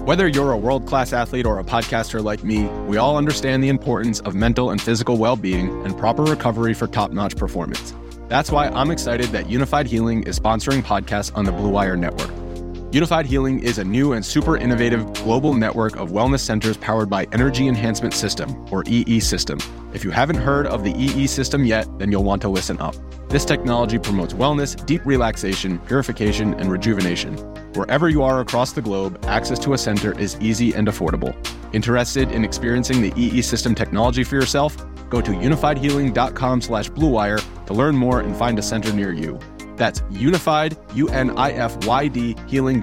Whether you're a world-class athlete or a podcaster like me, we all understand the importance of mental and physical well-being and proper recovery for top-notch performance. That's why I'm excited that Unified Healing is sponsoring podcasts on the Blue Wire Network. Unified Healing is a new and super innovative global network of wellness centers powered by Energy Enhancement System, or EE System. If you haven't heard of the EE System yet, then you'll want to listen up. This technology promotes wellness, deep relaxation, purification, and rejuvenation. Wherever you are across the globe, access to a center is easy and affordable. Interested in experiencing the EE System technology for yourself? Go to unifiedhealing.com/bluewire to learn more and find a center near you. That's unified, UNIFYD,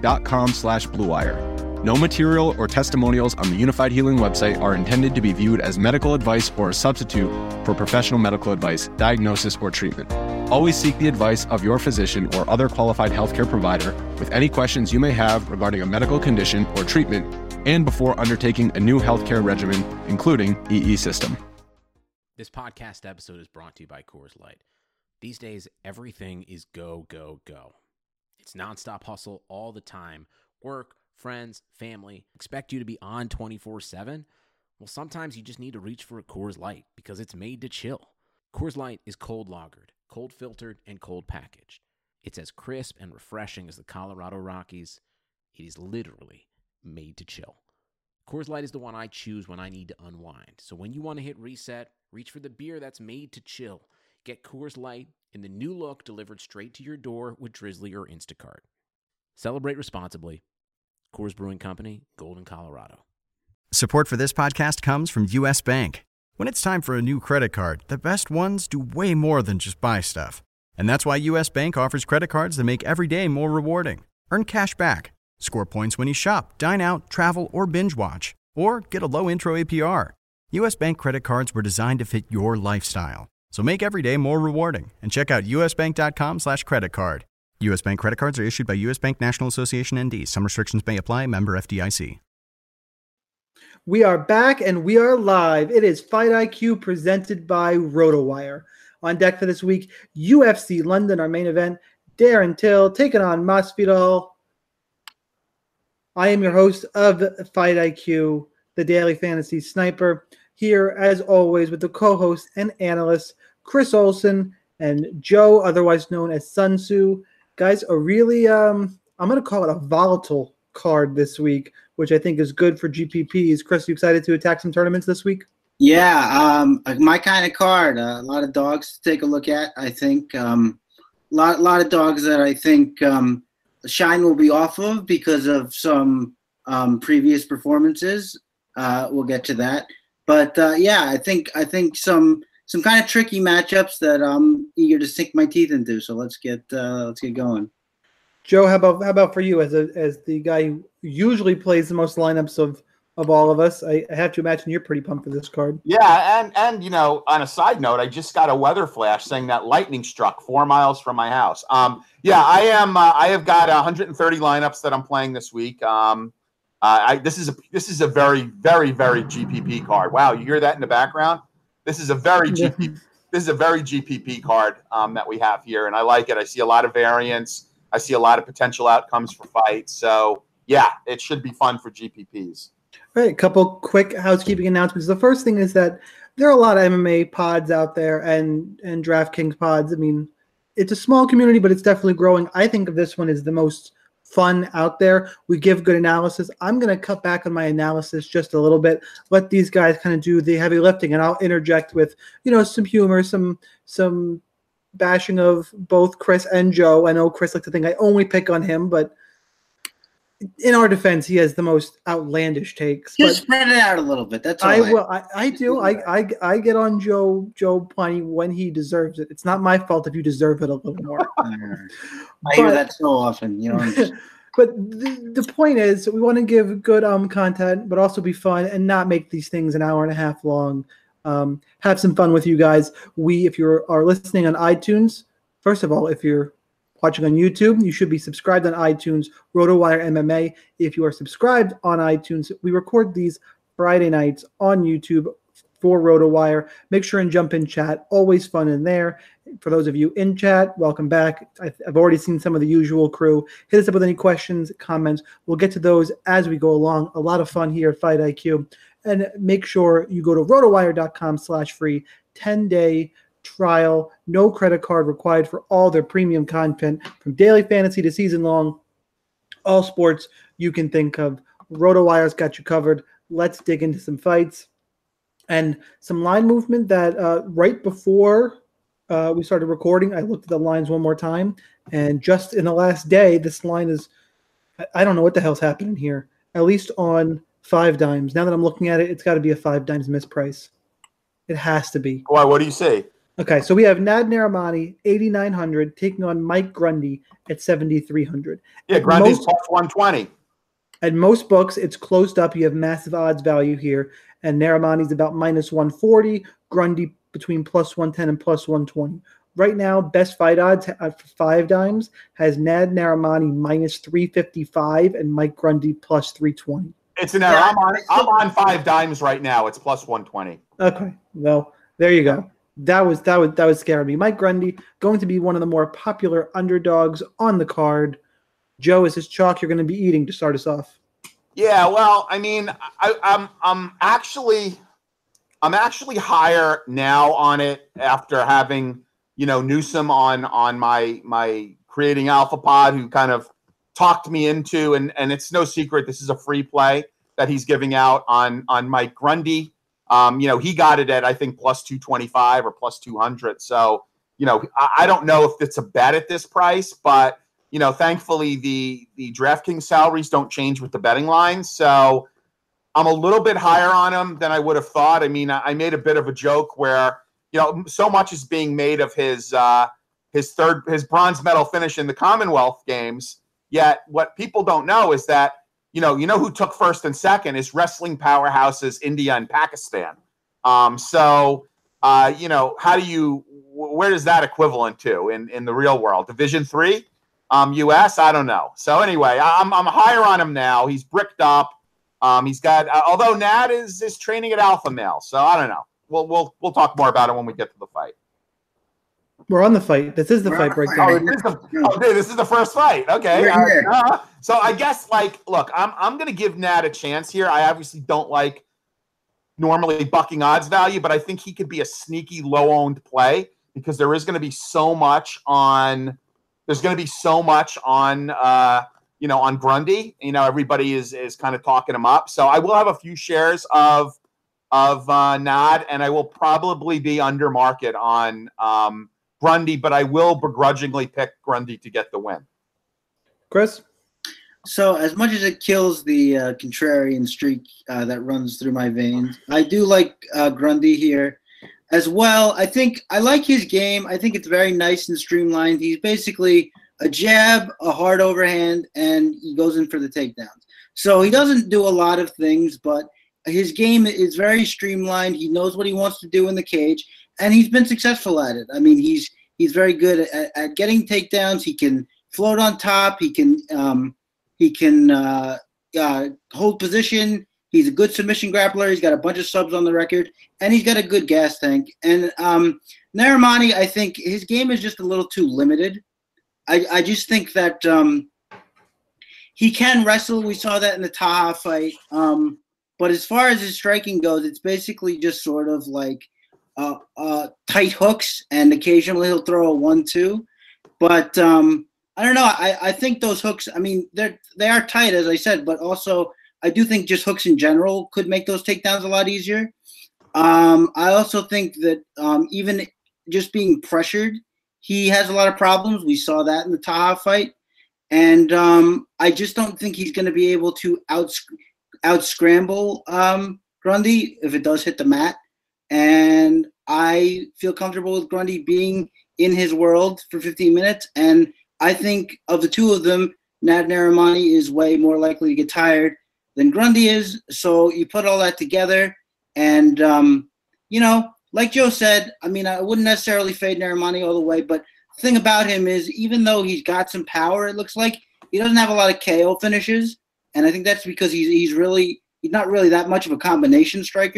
healing.com/bluewire. No material or testimonials on the Unified Healing website are intended to be viewed as medical advice or a substitute for professional medical advice, diagnosis, or treatment. Always seek the advice of your physician or other qualified healthcare provider with any questions you may have regarding a medical condition or treatment and before undertaking a new healthcare regimen, including EE System. This podcast episode is brought to you by Coors Light. These days, everything is go, go, go. It's nonstop hustle all the time. Work, friends, family expect you to be on 24/7. Well, sometimes you just need to reach for a Coors Light because it's made to chill. Coors Light is cold lagered, cold filtered, and cold packaged. It's as crisp and refreshing as the Colorado Rockies. It is literally made to chill. Coors Light is the one I choose when I need to unwind. So when you want to hit reset, reach for the beer that's made to chill. Get Coors Light in the new look delivered straight to your door with Drizzly or Instacart. Celebrate responsibly. Coors Brewing Company, Golden, Colorado. Support for this podcast comes from U.S. Bank. When it's time for a new credit card, the best ones do way more than just buy stuff. And that's why U.S. Bank offers credit cards that make every day more rewarding. Earn cash back, score points when you shop, dine out, travel, or binge watch, or get a low intro APR. U.S. Bank credit cards were designed to fit your lifestyle. So make every day more rewarding and check out usbank.com/credit card. U.S. Bank credit cards are issued by U.S. Bank National Association ND. Some restrictions may apply. Member FDIC. We are back and we are live. It is Fight IQ presented by RotoWire. On deck for this week, UFC London, our main event. Darren Till taking on Masvidal. I am your host of Fight IQ, the Daily Fantasy Sniper. Here, as always, with the co-host and analyst, Chris Olson and Joe, otherwise known as Sun Tzu. Guys, a really, I'm going to call it a volatile card this week, which I think is good for GPPs. Chris, you excited to attack some tournaments this week? Yeah, my kind of card. A lot of dogs to take a look at, I think. Lot of dogs that I think shine will be off of because of some previous performances. We'll get to that. But yeah, I think some kind of tricky matchups that I'm eager to sink my teeth into. So let's get going. Joe, how about for you as the guy who usually plays the most lineups of all of us? I have to imagine you're pretty pumped for this card. Yeah, and you know, on a side note, I just got a weather flash saying that lightning struck 4 miles from my house. Yeah, I am. I have got 130 lineups that I'm playing this week. This is a very, very, very GPP card. Wow, you hear that in the background? This is a very GPP card that we have here, and I like it. I see a lot of variance. I see a lot of potential outcomes for fights. So yeah, it should be fun for GPPs. All right, a couple quick housekeeping announcements. The first thing is that there are a lot of MMA pods out there and DraftKings pods. I mean, it's a small community, but it's definitely growing. I think of this one as the most fun out there. We give good analysis. I'm going to cut back on my analysis just a little bit, let these guys kind of do the heavy lifting, and I'll interject with, some humor, some bashing of both Chris and Joe. I know Chris likes to think I only pick on him, but in our defense, he has the most outlandish takes. Just spread it out a little bit. That's all. I do. I get on Joe plenty when he deserves it. It's not my fault if you deserve it a little more. I hear that so often. But the point is, we want to give good content, but also be fun and not make these things an hour and a half long. Have some fun with you guys. If you are listening on iTunes, first of all, if you're watching on YouTube, you should be subscribed on iTunes, RotoWire MMA. If you are subscribed on iTunes, we record these Friday nights on YouTube for RotoWire. Make sure and jump in chat. Always fun in there. For those of you in chat, welcome back. I've already seen some of the usual crew. Hit us up with any questions, comments. We'll get to those as we go along. A lot of fun here at Fight IQ. And make sure you go to rotowire.com/free 10-day trial. No credit card required for all their premium content from daily fantasy to season long. All sports you can think of. RotoWire's got you covered. Let's dig into some fights and some line movement that right before we started recording, I looked at the lines one more time, and just in the last day, this line is, I don't know what the hell's happening here, at least on 5 dimes. Now that I'm looking at it, it's got to be a 5 dimes misprice. It has to be. Why? What do you say? Okay, so we have Nad Narimani, 8,900, taking on Mike Grundy at 7,300. Yeah, Grundy's plus 120. At most books, it's closed up. You have massive odds value here. And Narimani's about minus 140. Grundy between plus 110 and plus 120. Right now, best fight odds for 5 dimes has Nad Narimani minus 355 and Mike Grundy plus 320. It's an error. I'm on 5 dimes right now. It's plus 120. Okay, well, there you go. That was scaring me. Mike Grundy going to be one of the more popular underdogs on the card. Joe, is this chalk you're going to be eating to start us off? Yeah, well, I mean, I'm actually higher now on it after having, Newsom on my creating Alpha Pod, who kind of talked me into, and it's no secret this is a free play that he's giving out on Mike Grundy. He got it at I think plus 225 or plus 200. So, I don't know if it's a bet at this price, but thankfully the DraftKings salaries don't change with the betting lines. So I'm a little bit higher on him than I would have thought. I mean, I made a bit of a joke where, so much is being made of his bronze medal finish in the Commonwealth Games. Yet what people don't know is that, who took first and second is wrestling powerhouses India and Pakistan. Where does that equivalent to in the real world? Division III? US, I don't know. So anyway, I'm higher on him now. He's bricked up. He's got, although Nad is training at Alpha Male, so I don't know. We'll talk more about it when we get to the fight. We're on the fight. This is the fight breakdown. This is the first fight. Okay. So I guess, look, I'm going to give Nad a chance here. I obviously don't like normally bucking odds value, but I think he could be a sneaky low-owned play because there is going to be so much on. There's going to be so much on, on Grundy. Everybody is kind of talking him up. So I will have a few shares of Nad, and I will probably be under market on Grundy, but I will begrudgingly pick Grundy to get the win. Chris? So as much as it kills the contrarian streak that runs through my veins, I do like Grundy here. As well, I think I like his game. I think it's very nice and streamlined. He's basically a jab, a hard overhand, and he goes in for the takedowns. So he doesn't do a lot of things, but his game is very streamlined. He knows what he wants to do in the cage, and he's been successful at it. I mean, he's very good at getting takedowns. He can float on top. He can hold position. He's a good submission grappler. He's got a bunch of subs on the record, and he's got a good gas tank. And Narimani, I think his game is just a little too limited. I just think that he can wrestle. We saw that in the Taha fight. But as far as his striking goes, it's basically just sort of like tight hooks, and occasionally he'll throw a 1-2. But I don't know. I think those hooks, I mean, they are tight, as I said, but also – I do think just hooks in general could make those takedowns a lot easier. I also think that even just being pressured, he has a lot of problems. We saw that in the Taha fight. And I just don't think he's going to be able to out-scramble Grundy if it does hit the mat. And I feel comfortable with Grundy being in his world for 15 minutes. And I think of the two of them, Nad Narimani is way more likely to get tired than Grundy is. So you put all that together and, like Joe said, I mean, I wouldn't necessarily fade Narimani all the way, but the thing about him is even though he's got some power, it looks like he doesn't have a lot of KO finishes. And I think that's because he's not really that much of a combination striker.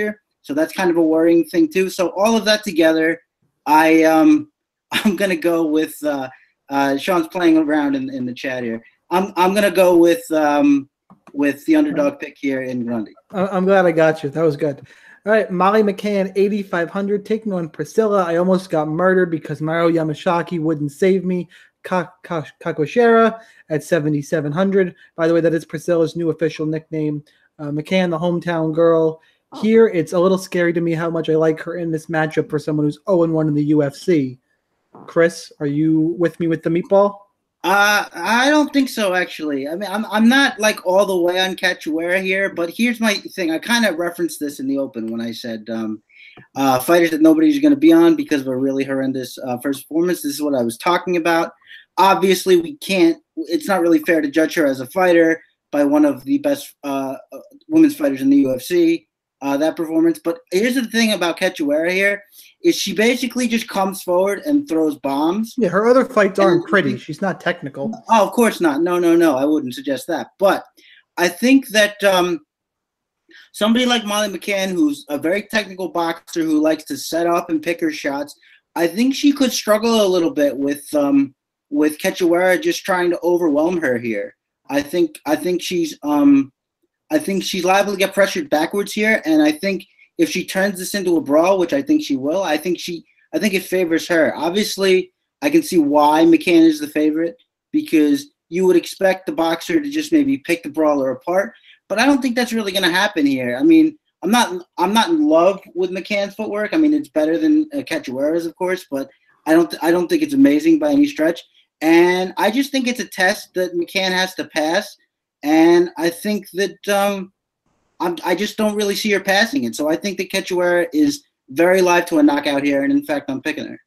So that's kind of a worrying thing too. So all of that together, I'm gonna go with Sean's playing around in the chat here. I'm gonna go with the underdog pick here in Grundy. I'm glad I got you. That was good. All right, Molly McCann, 8,500, taking on Priscilla. I almost got murdered because Mario Yamasaki wouldn't save me. Kakoshera at 7,700. By the way, that is Priscilla's new official nickname. McCann, the hometown girl. Here, it's a little scary to me how much I like her in this matchup for someone who's 0-1 in the UFC. Chris, are you with me with the meatball? I don't think so, actually. I mean, I'm not like all the way on Cachoeira here, but here's my thing. I kind of referenced this in the open when I said fighters that nobody's going to be on because of a really horrendous first performance. This is what I was talking about. Obviously, we can't. It's not really fair to judge her as a fighter by one of the best women's fighters in the UFC. That performance. But here's the thing about Cachoeira here. Is she basically just comes forward and throws bombs. Yeah, her other fights aren't pretty. She's not technical. Oh, of course not. No. I wouldn't suggest that. But I think that somebody like Molly McCann, who's a very technical boxer who likes to set up and pick her shots, I think she could struggle a little bit with Cachoeira just trying to overwhelm her here. I think she's liable to get pressured backwards here, and I think if she turns this into a brawl, which I think she will, I think it favors her. Obviously, I can see why McCann is the favorite because you would expect the boxer to just maybe pick the brawler apart, but I don't think that's really going to happen here. I mean, I'm not in love with McCann's footwork. I mean, it's better than Cachoeira's, of course, but I don't think it's amazing by any stretch. And I just think it's a test that McCann has to pass, and I think that I just don't really see her passing it. So I think that Cachoeira is very live to a knockout here, and in fact, I'm picking her.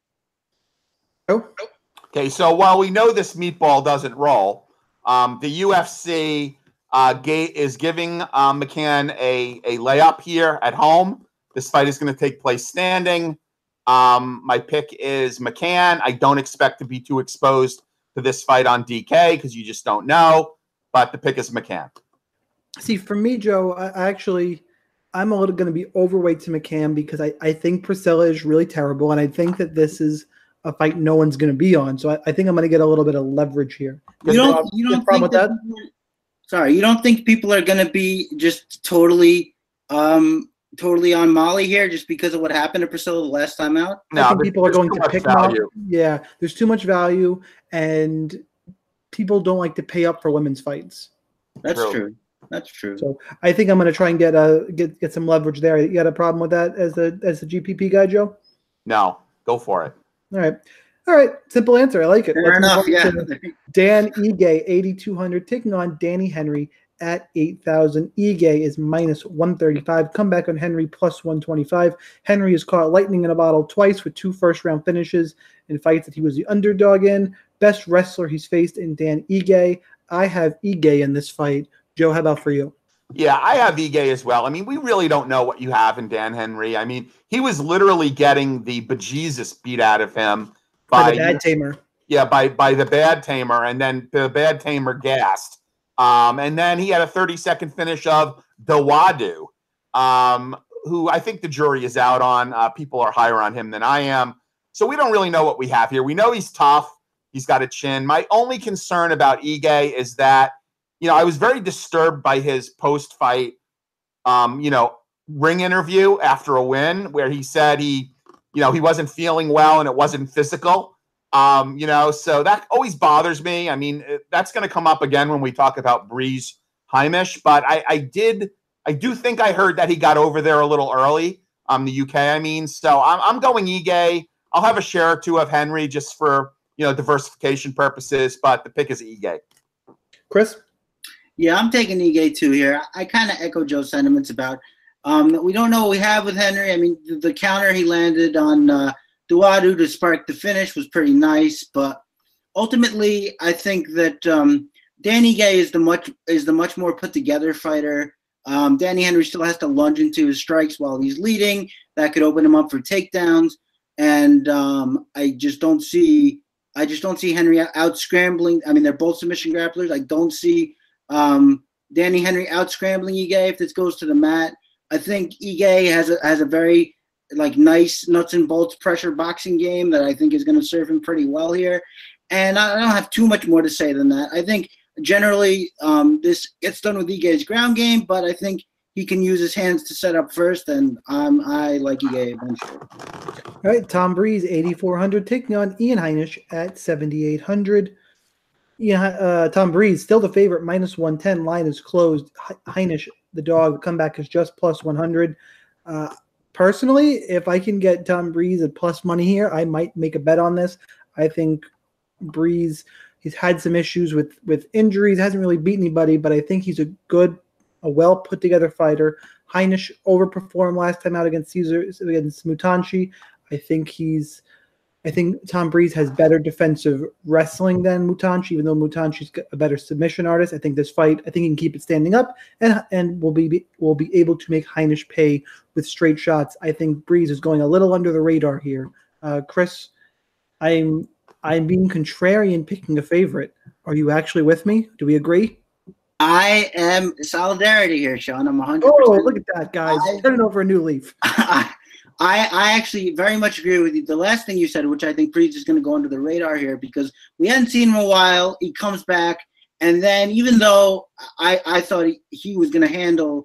Okay, so while we know this meatball doesn't roll, the UFC is giving McCann a layup here at home. This fight is going to take place standing. My pick is McCann. I don't expect to be too exposed to this fight on DK because you just don't know, but the pick is McCann. See, for me, Joe, I'm a little going to be overweight to McCann because I think Priscilla is really terrible, and I think that this is a fight no one's going to be on. So I think I'm going to get a little bit of leverage here. You don't think that? Sorry, you don't think people are going to be just totally on Molly here just because of what happened to Priscilla the last time out? No, I think people are going to pick Molly. Yeah, there's too much value, and people don't like to pay up for women's fights. That's true. That's true. So I think I'm going to try and get some leverage there. You got a problem with that as the GPP guy, Joe? No, go for it. All right. Simple answer. I like it. Fair enough. Yeah. Dan Ige, 8,200, taking on Danny Henry at 8,000. Ige is minus 135. Comeback on Henry plus 125. Henry has caught lightning in a bottle twice with 2 first-round finishes in fights that he was the underdog in. Best wrestler he's faced in Dan Ige. I have Ige in this fight. Joe, how about for you? Yeah, I have Ige as well. I mean, we really don't know what you have in Dan Henry. I mean, he was literally getting the bejesus beat out of him by the bad tamer. Yeah, by the bad tamer, and then the bad tamer gassed. And then he had a 30-second finish of Dawadu, who I think the jury is out on. People are higher on him than I am. So we don't really know what we have here. We know he's tough. He's got a chin. My only concern about Ige is that, I was very disturbed by his post-fight, ring interview after a win where he said he wasn't feeling well and it wasn't physical. So that always bothers me. I mean, that's going to come up again when we talk about Breeze Heimish, but I do think I heard that he got over there a little early, the UK, I mean. So I'm going Ige. I'll have a share or two of Henry just for, diversification purposes, but the pick is Ige. Chris? Yeah, I'm taking Ige too here. I kind of echo Joe's sentiments about we don't know what we have with Henry. I mean, the counter he landed on Dawadu to spark the finish was pretty nice, but ultimately, I think that Danny Ige is the much more put together fighter. Danny Henry still has to lunge into his strikes while he's leading. That could open him up for takedowns, and I just don't see Henry out scrambling. I mean, they're both submission grapplers. I don't see Danny Henry out scrambling Ige if this goes to the mat. I think Ige has a very nice nuts and bolts pressure boxing game that I think is going to serve him pretty well here. And I don't have too much more to say than that. I think generally this gets done with Ige's ground game, but I think he can use his hands to set up first, and I like Ige eventually. All right, Tom Breeze, 8,400, taking on Ian Heinisch at 7,800. Tom Breeze, still the favorite, minus 110. Line is closed. Heinisch, the dog, comeback is just plus 100. Personally, if I can get Tom Breeze at plus money here, I might make a bet on this. I think Breeze, he's had some issues with injuries, hasn't really beat anybody, but I think he's a well put together fighter. Heinisch overperformed last time out against Mutanchi. I think Tom Breeze has better defensive wrestling than Mutanchi, even though Mutanchi's a better submission artist. I think this fight, he can keep it standing up and will be able to make Heinisch pay with straight shots. I think Breeze is going a little under the radar here. Chris, I'm being contrarian picking a favorite. Are you actually with me? Do we agree? I am solidarity here, Sean. I'm 100%. Oh, look at that, guys. Turning over a new leaf. I actually very much agree with you. The last thing you said, which I think Breeze is going to go under the radar here because we hadn't seen him in a while. He comes back, and then even though I thought he was going to handle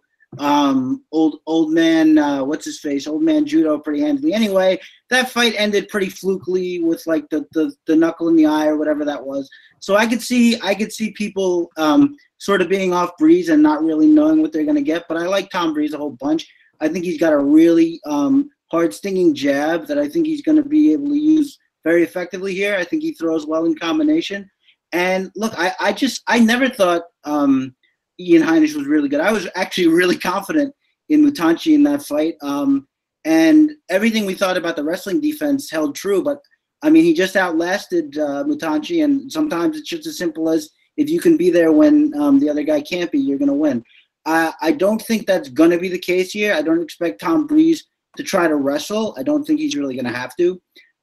old man judo pretty handily anyway, that fight ended pretty flukily with the knuckle in the eye or whatever that was. So I could see people sort of being off Breeze and not really knowing what they're going to get. But I like Tom Breeze a whole bunch. I think he's got a really hard stinging jab that I think he's going to be able to use very effectively here. I think he throws well in combination. And look, I never thought Ian Heinisch was really good. I was actually really confident in Mutanchi in that fight. And everything we thought about the wrestling defense held true. But, I mean, he just outlasted Mutanchi. And sometimes it's just as simple as if you can be there when the other guy can't be, you're going to win. I don't think that's going to be the case here. I don't expect Tom Breeze to try to wrestle. I don't think he's really going to have to.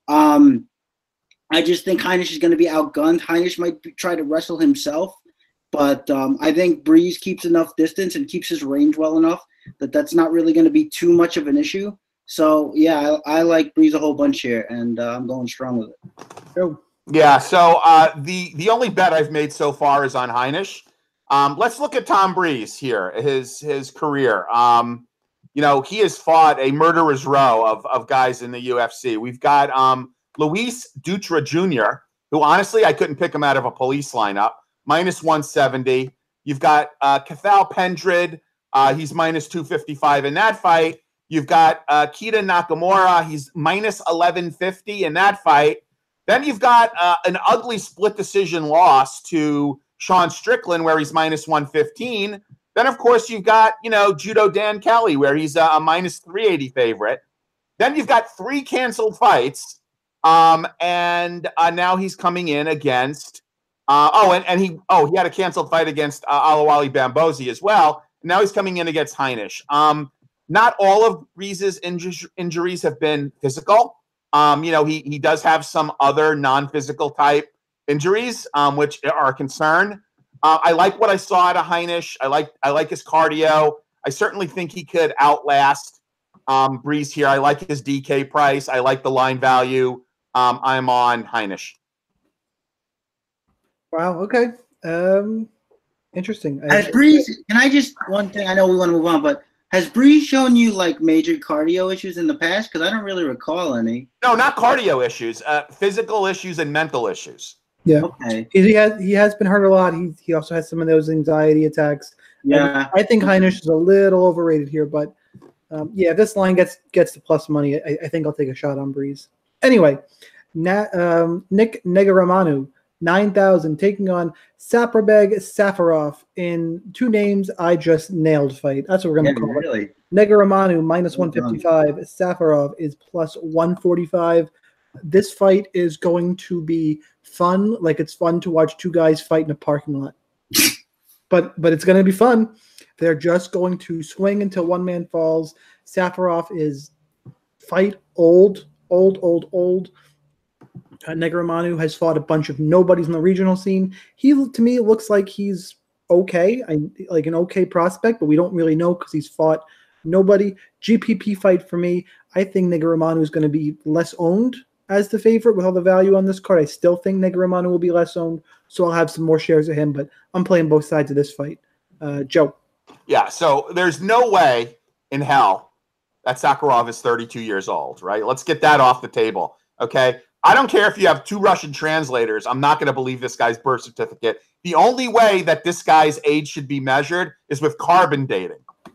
I just think Heinisch is going to be outgunned. Heinisch might try to wrestle himself, but I think Breeze keeps enough distance and keeps his range well enough that that's not really going to be too much of an issue. So, yeah, I like Breeze a whole bunch here, and I'm going strong with it. Go. Yeah, so the only bet I've made so far is on Heinisch. Let's look at Tom Breeze here, his career. He has fought a murderer's row of guys in the UFC. We've got Luis Dutra Jr., who honestly I couldn't pick him out of a police lineup, minus 170. You've got Cathal Pendred. He's minus 255 in that fight. You've got Kita Nakamura. He's minus 1150 in that fight. Then you've got an ugly split decision loss to Sean Strickland, where he's minus 115. Then, of course, you've got, Judo Dan Kelly, where he's a minus 380 favorite. Then you've got 3 canceled fights. And now he's coming in against he had a canceled fight against Alawali Bambozi as well. Now he's coming in against Heinisch. Not all of Breeze's injuries have been physical. He does have some other non-physical type injuries, which are a concern. I like what I saw out of Heinisch. I like his cardio. I certainly think he could outlast Breeze here. I like his DK price. I like the line value. I'm on Heinisch. Wow. Okay. Interesting. Has Breeze? Can I just one thing? I know we want to move on, but has Breeze shown you major cardio issues in the past? Because I don't really recall any. No, not cardio issues. Physical issues and mental issues. Yeah. Okay. He has been hurt a lot. He also has some of those anxiety attacks. Yeah. I think Heinisch is a little overrated here, but if this line gets the plus money, I think I'll take a shot on Breeze. Anyway, Nick Neguramanu, 9,000, taking on Saprabeg Safarov in 2 names I just nailed fight. That's what we're going to call it. Neguramanu, minus 155. Safarov is plus 145. This fight is going to be fun. It's fun to watch 2 guys fight in a parking lot. but it's going to be fun. They're just going to swing until one man falls. Safarov is fight old. Neguramanu has fought a bunch of nobodies in the regional scene. He, to me, looks like he's okay, like an okay prospect, but we don't really know because he's fought Nobody. GPP fight for me. I think Negreanu is going to be less owned as the favorite with all the value on this card. I still think Negreanu will be less owned, so I'll have some more shares of him, but I'm playing both sides of this fight. Joe. Yeah, so there's no way in hell that Sakharov is 32 years old, right? Let's get that off the table, okay? I don't care if you have 2 Russian translators. I'm not going to believe this guy's birth certificate. The only way that this guy's age should be measured is with carbon dating.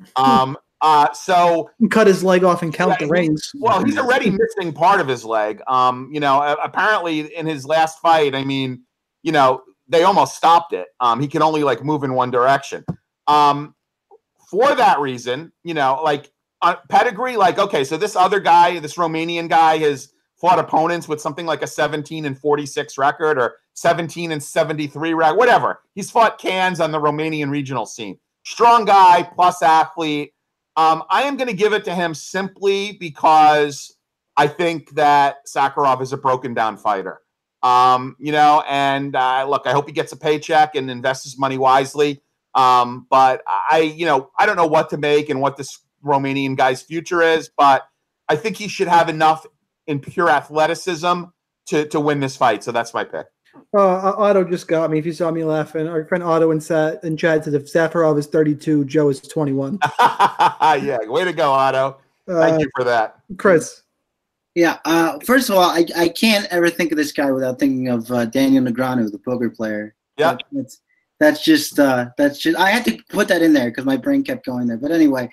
So cut his leg off and count the rings. Well, he's already missing part of his leg. Apparently in his last fight, they almost stopped it. He can only move in one direction. For that reason, pedigree, okay, so this other guy, this Romanian guy, has fought opponents with something like a 17-46 record or 17-73 record, whatever. He's fought cans on the Romanian regional scene. Strong guy, plus athlete. I am going to give it to him simply because I think that Sakharov is a broken down fighter. Look, I hope he gets a paycheck and invests his money wisely. But I don't know what to make and what this Romanian guy's future is, but I think he should have enough in pure athleticism to win this fight. So that's my pick. Otto just got me. If you saw me laughing, our friend Otto in chat says if Sakharov is 32, Joe is 21. Yeah, way to go, Otto. Thank you for that. Chris. Yeah. First of all, I can't ever think of this guy without thinking of Daniel Negreanu, the poker player. Yeah. That's just I had to put that in there because my brain kept going there. But anyway,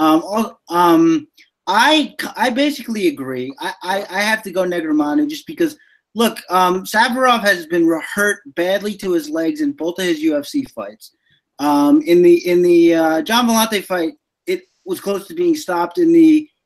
I basically agree. I have to go Negreanu just because. Look, Sakharov has been hurt badly to his legs in both of his UFC fights. In the John Vellante fight, it was close to being stopped. In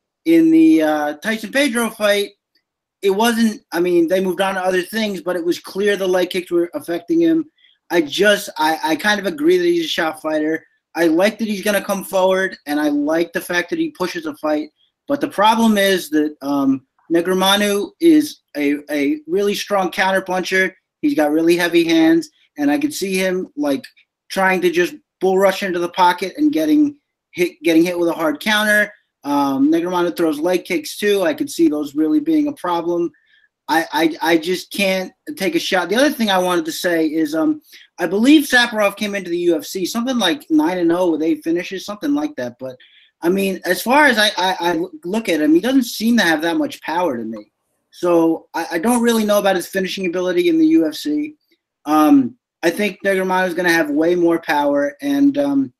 the Tyson Pedro fight, it wasn't. I mean, they moved on to other things, but it was clear the leg kicks were affecting him. I kind of agree that he's a shot fighter. I like that he's going to come forward, and I like the fact that he pushes a fight. But the problem is that Negreanu is a really strong counterpuncher. He's got really heavy hands, and I could see him trying to just bull rush into the pocket and getting hit with a hard counter. Negreanu throws leg kicks too. I could see those really being a problem. I just can't take a shot. The other thing I wanted to say is I believe Sakharov came into the UFC something like 9-0 with 8 finishes, something like that. But I mean, as far as I look at him, he doesn't seem to have that much power to me. So I don't really know about his finishing ability in the UFC. I think Negreanu is going to have way more power, and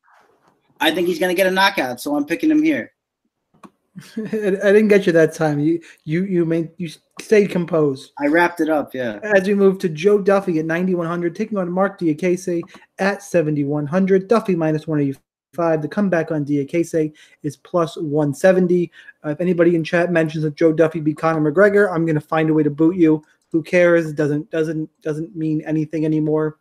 I think he's going to get a knockout. So I'm picking him here. I didn't get you that time. You stayed composed. I wrapped it up, yeah. As we move to Joe Duffy at 9,100, taking on Mark Diakese at 7,100. Duffy minus 185. The comeback on Diakese is plus 170. If anybody in chat mentions that Joe Duffy beat Conor McGregor, I'm going to find a way to boot you. Who cares? Doesn't mean anything anymore.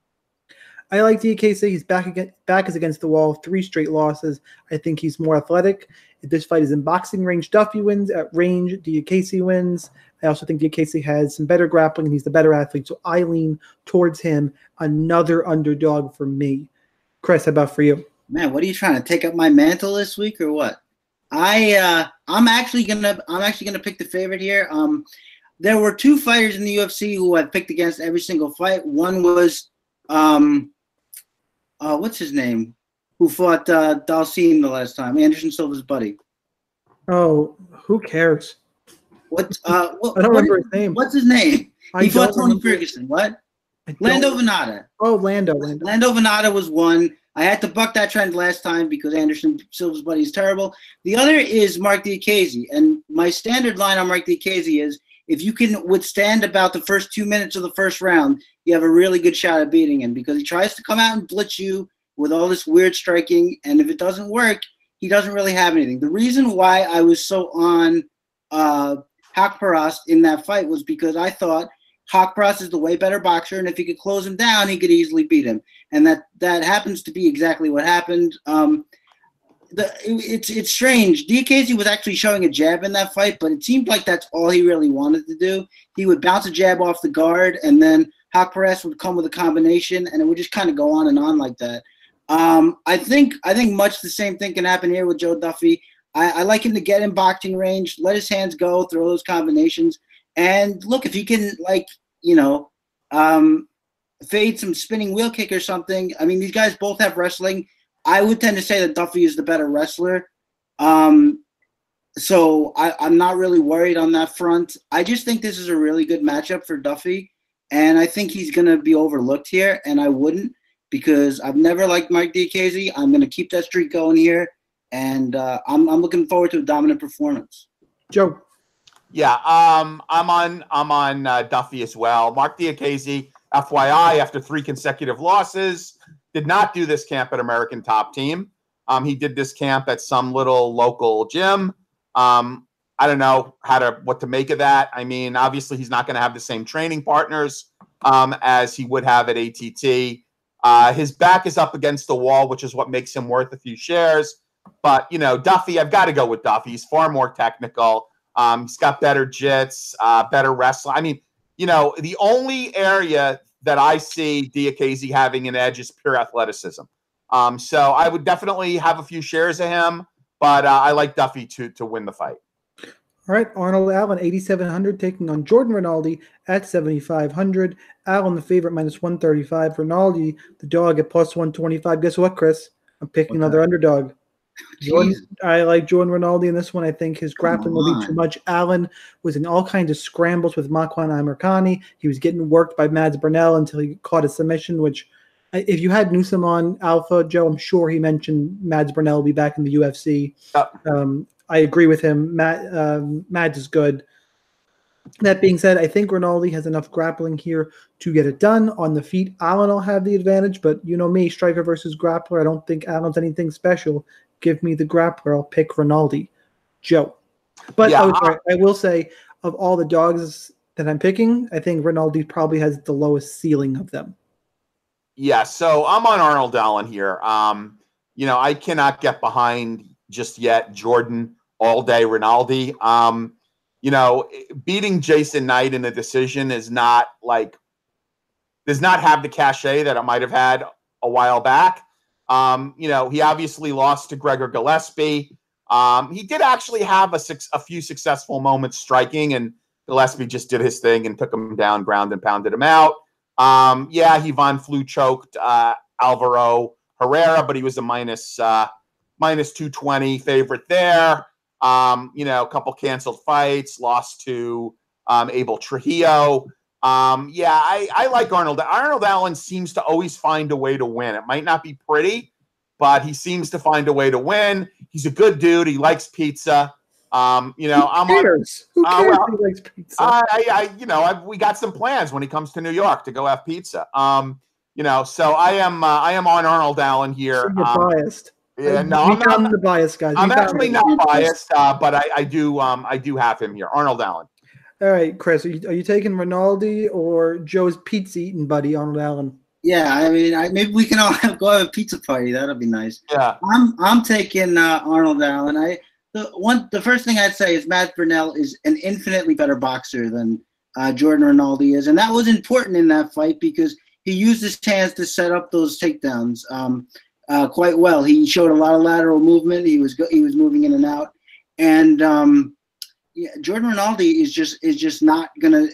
I like Diakese. He's back is against the wall. 3 straight losses. I think he's more athletic. If this fight is in boxing range, Duffy wins. At range, Diakese wins. I also think Diakese has some better grappling, and he's the better athlete. So I lean towards him. Another underdog for me. Chris, how about for you? Man, what are you trying to take up my mantle this week or what? I'm actually gonna pick the favorite here. There were 2 fighters in the UFC who I picked against every single fight. One was what's his name? Who fought Dalcin the last time? Anderson Silva's buddy. Oh, who cares? I don't remember his name. What's his name? He fought Tony Ferguson. What? Lando Venata. Oh, Lando Venata was one. I had to buck that trend last time because Anderson Silva's buddy is terrible. The other is Mark Diakese, and my standard line on Mark Diakese is if you can withstand about the first 2 minutes of the first round, you have a really good shot at beating him because he tries to come out and blitz you with all this weird striking, and if it doesn't work, he doesn't really have anything. The reason why I was so on Haqparast in that fight was because I thought Haqparast is the way better boxer, and if he could close him down, he could easily beat him. And that happens to be exactly what happened. It's strange. Diakese was actually showing a jab in that fight, but it seemed like that's all he really wanted to do. He would bounce a jab off the guard, and then Haqparast would come with a combination, and it would just kind of go on and on like that. I think much the same thing can happen here with Joe Duffy. I like him to get in boxing range, let his hands go, throw those combinations, and look, if he can, fade some spinning wheel kick or something. I mean, these guys both have wrestling. I would tend to say that Duffy is the better wrestler. So I'm not really worried on that front. I just think this is a really good matchup for Duffy, and I think he's going to be overlooked here, and I wouldn't, because I've never liked Mike Diakiese. I'm going to keep that streak going here, and I'm looking forward to a dominant performance. Joe. Yeah, I'm on Duffy as well. Mark Diakiese, FYI, after 3 consecutive losses, did not do this camp at American Top Team. He did this camp at some little local gym. I don't know what to make of that. I mean, obviously, he's not going to have the same training partners as he would have at ATT. His back is up against the wall, which is what makes him worth a few shares. But, Duffy, I've got to go with Duffy. He's far more technical. He's got better jits, better wrestling. I mean, the only area that I see Diakiese having an edge is pure athleticism. So I would definitely have a few shares of him, but I like Duffy to win the fight. All right, Arnold Allen, 8,700, taking on Jordan Rinaldi at 7,500. Allen, the favorite, minus 135. Rinaldi, the dog, at plus 125. Guess what, Chris? I'm picking another underdog. I like Jordan Rinaldi in this one. I think his grappling will be too much. Allen was in all kinds of scrambles with Makwan Amirkhani. He was getting worked by Mads Burnell until he caught a submission, which, if you had Newsom on Alpha, Joe, I'm sure he mentioned Mads Burnell will be back in the UFC. I agree with him. Mads is good. That being said, I think Rinaldi has enough grappling here to get it done. On the feet, Allen will have the advantage, but you know me, striker versus grappler, I don't think Allen's anything special. Give me the grappler. I'll pick Rinaldi. Joe. But yeah, I will say, of all the dogs that I'm picking, I think Rinaldi probably has the lowest ceiling of them. Yeah, so I'm on Arnold Allen here. I cannot get behind just yet Jordan all day Rinaldi. Beating Jason Knight in a decision is not does not have the cachet that it might have had a while back. He obviously lost to Gregor Gillespie. He did actually have a few successful moments striking, and Gillespie just did his thing and took him down, ground and pounded him out. He Von Flue choked Alvaro Herrera, but he was a minus 220 favorite there. A couple canceled fights, lost to Abel Trujillo. I like Arnold. Arnold Allen seems to always find a way to win. It might not be pretty, but he seems to find a way to win. He's a good dude. He likes pizza. Who cares? Who cares if he likes pizza? We got some plans when he comes to New York to go have pizza. So I am on Arnold Allen here. So you're biased. Yeah, no, I'm the biased guys. I'm actually not biased, but I do have him here, Arnold Allen. All right, Chris, are you taking Rinaldi or Joe's pizza eating buddy, Arnold Allen? Yeah, I mean, maybe we can all go have a pizza party. That'll be nice. Yeah, I'm taking Arnold Allen. The first thing I'd say is Matt Burnell is an infinitely better boxer than Jordan Rinaldi is, and that was important in that fight because he used his hands to set up those takedowns quite well. He showed a lot of lateral movement. He was moving in and out, and Jordan Rinaldi is just not gonna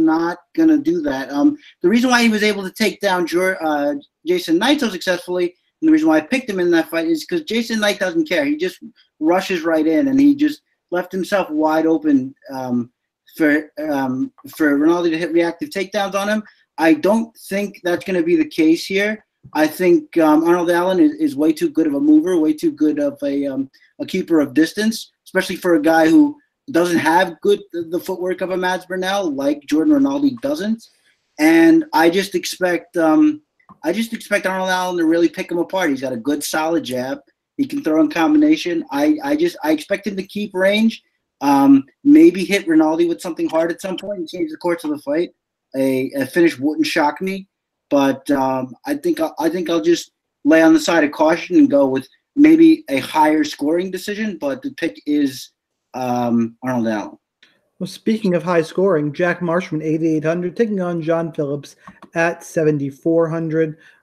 do that. The reason why he was able to take down Jason Knight so successfully, and the reason why I picked him in that fight is because Jason Knight doesn't care. He just rushes right in, and he just left himself wide open for Rinaldi to hit reactive takedowns on him. I don't think that's going to be the case here. I think Arnold Allen is way too good of a mover, way too good of a keeper of distance, especially for a guy who doesn't have the footwork of a Mads Burnell like Jordan Rinaldi doesn't. And I just expect Arnold Allen to really pick him apart. He's got a good solid jab. He can throw in combination. I expect him to keep range. Maybe hit Rinaldi with something hard at some point and change the course of the fight. A finish wouldn't shock me. But I think I'll just lay on the side of caution and go with maybe a higher scoring decision. But the pick is Arnold Allen. Well, speaking of high scoring, Jack Marshman, 8,800, taking on John Phillips at 7,400.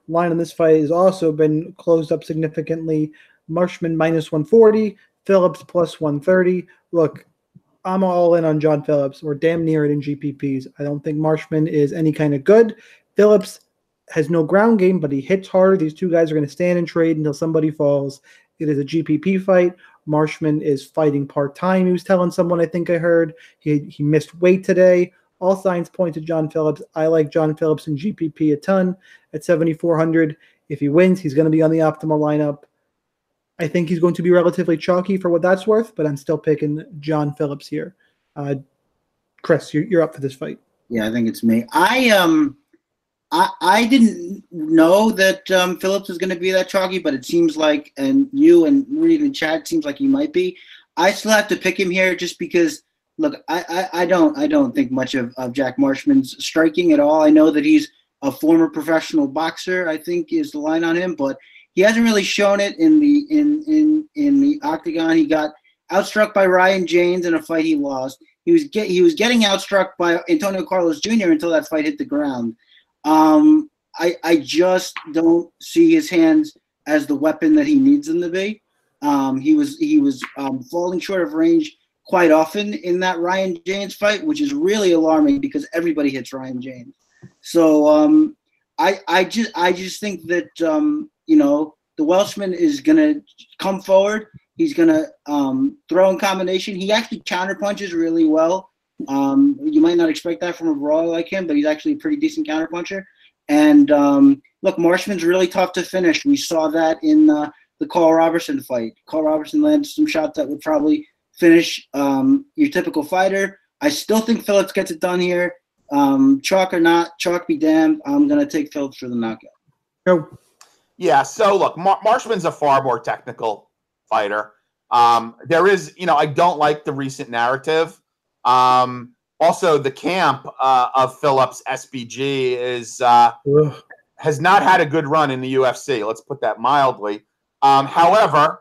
Line on this fight has also been closed up significantly. Marshman minus 140, Phillips plus 130. Look, I'm all in on John Phillips. We're damn near it in GPPs. I don't think Marshman is any kind of good. Phillips has no ground game, but he hits hard. These two guys are going to stand and trade until somebody falls. It is a GPP fight. Marshman is fighting part-time. He was telling someone, I think I heard. He missed weight today. All signs point to John Phillips. I like John Phillips in GPP a ton at 7,400. If he wins, he's going to be on the optimal lineup. I think he's going to be relatively chalky for what that's worth, but I'm still picking John Phillips here. Chris, you're up for this fight. Yeah, I think it's me. I didn't know that Phillips was going to be that chalky, but it seems like, and you and reading the chat, it seems like he might be. I still have to pick him here just because. Look, I don't think much of Jack Marshman's striking at all. I know that he's a former professional boxer, I think is the line on him, but he hasn't really shown it in the octagon. He got outstruck by Ryan James in a fight he lost. He was getting outstruck by Antonio Carlos Jr. until that fight hit the ground. I just don't see his hands as the weapon that he needs them to be. He was falling short of range quite often in that Ryan James fight, which is really alarming because everybody hits Ryan James. So I just think that the Welshman is gonna come forward. He's gonna throw in combination. He actually counterpunches really well. You might not expect that from a brawler like him, but he's actually a pretty decent counterpuncher. And look, Marshman's really tough to finish. We saw that in the Carl Robertson fight. Carl Robertson landed some shots that would probably finish your typical fighter. I still think Phillips gets it done here. Chalk or not, chalk be damned. I'm going to take Phillips for the knockout. Go. Yeah, so look, Marshman's a far more technical fighter. There is, I don't like the recent narrative. Also, the camp of Phillips SBG has not had a good run in the UFC. Let's put that mildly. However,